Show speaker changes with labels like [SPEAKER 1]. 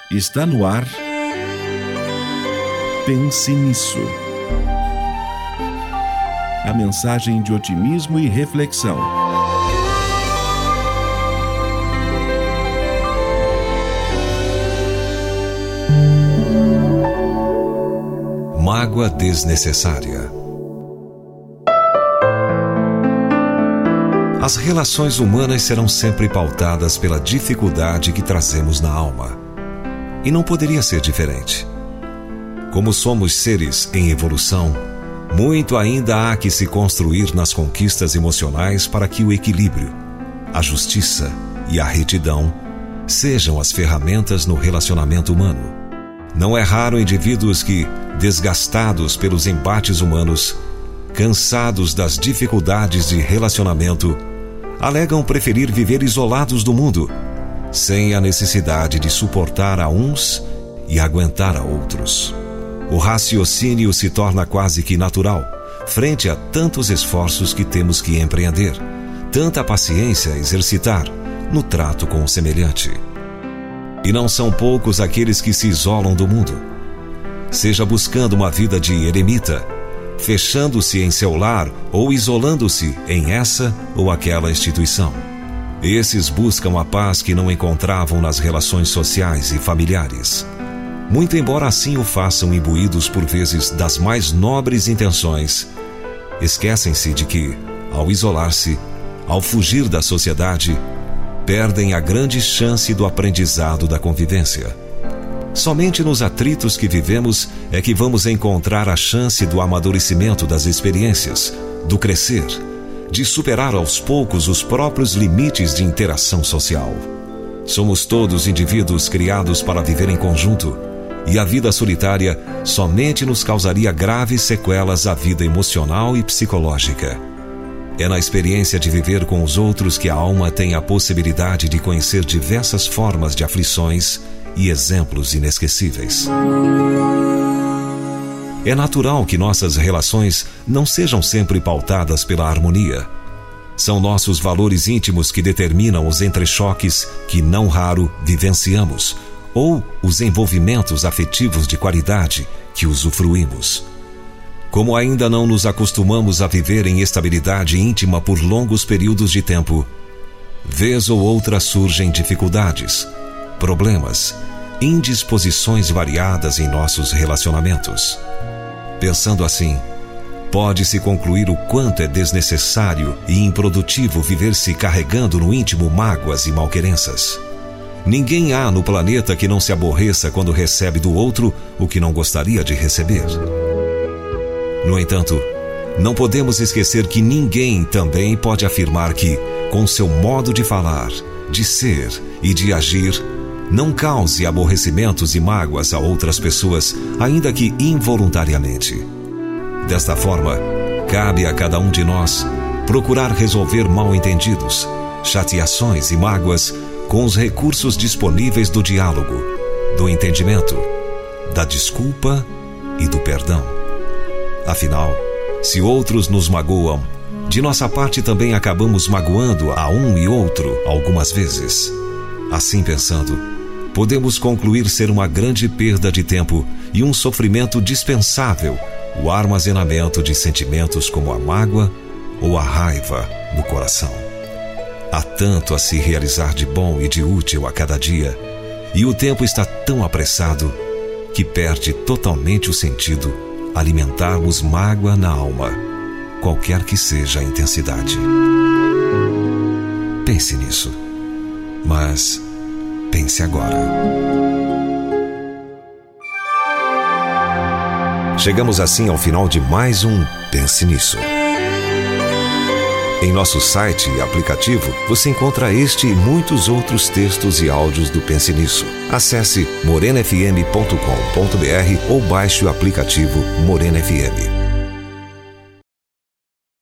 [SPEAKER 1] Está no ar. Pense nisso. A mensagem de otimismo e reflexão.
[SPEAKER 2] Mágoa desnecessária. As relações humanas serão sempre pautadas pela dificuldade que trazemos na alma. E não poderia ser diferente. Como somos seres em evolução, muito ainda há que se construir nas conquistas emocionais para que o equilíbrio, a justiça e a retidão sejam as ferramentas no relacionamento humano. Não é raro indivíduos que, desgastados pelos embates humanos, cansados das dificuldades de relacionamento, alegam preferir viver isolados do mundo, sem a necessidade de suportar a uns e aguentar a outros. O raciocínio se torna quase que natural, frente a tantos esforços que temos que empreender, tanta paciência a exercitar no trato com o semelhante. E não são poucos aqueles que se isolam do mundo, seja buscando uma vida de eremita, fechando-se em seu lar ou isolando-se em essa ou aquela instituição. Esses buscam a paz que não encontravam nas relações sociais e familiares. Muito embora assim o façam imbuídos por vezes das mais nobres intenções, esquecem-se de que, ao isolar-se, ao fugir da sociedade, perdem a grande chance do aprendizado da convivência. Somente nos atritos que vivemos é que vamos encontrar a chance do amadurecimento das experiências, do crescer, de superar aos poucos os próprios limites de interação social. Somos todos indivíduos criados para viver em conjunto, e a vida solitária somente nos causaria graves sequelas à vida emocional e psicológica. É na experiência de viver com os outros que a alma tem a possibilidade de conhecer diversas formas de aflições e exemplos inesquecíveis. É natural que nossas relações não sejam sempre pautadas pela harmonia. São nossos valores íntimos que determinam os entrechoques que, não raro, vivenciamos, ou os envolvimentos afetivos de qualidade que usufruímos. Como ainda não nos acostumamos a viver em estabilidade íntima por longos períodos de tempo, vez ou outra surgem dificuldades, problemas, indisposições variadas em nossos relacionamentos. Pensando assim, pode-se concluir o quanto é desnecessário e improdutivo viver-se carregando no íntimo mágoas e malquerenças. Ninguém há no planeta que não se aborreça quando recebe do outro o que não gostaria de receber. No entanto, não podemos esquecer que ninguém também pode afirmar que, com seu modo de falar, de ser e de agir, não cause aborrecimentos e mágoas a outras pessoas, ainda que involuntariamente. Desta forma, cabe a cada um de nós procurar resolver mal-entendidos, chateações e mágoas com os recursos disponíveis do diálogo, do entendimento, da desculpa e do perdão. Afinal, se outros nos magoam, de nossa parte também acabamos magoando a um e outro algumas vezes. Assim pensando, podemos concluir ser uma grande perda de tempo e um sofrimento dispensável o armazenamento de sentimentos como a mágoa ou a raiva no coração. Há tanto a se realizar de bom e de útil a cada dia, e o tempo está tão apressado que perde totalmente o sentido alimentarmos mágoa na alma, qualquer que seja a intensidade. Pense nisso, mas pense agora. Chegamos assim ao final de mais um Pense Nisso. Em nosso site e aplicativo, você encontra este e muitos outros textos e áudios do Pense Nisso. Acesse morenafm.com.br ou baixe o aplicativo Morena FM.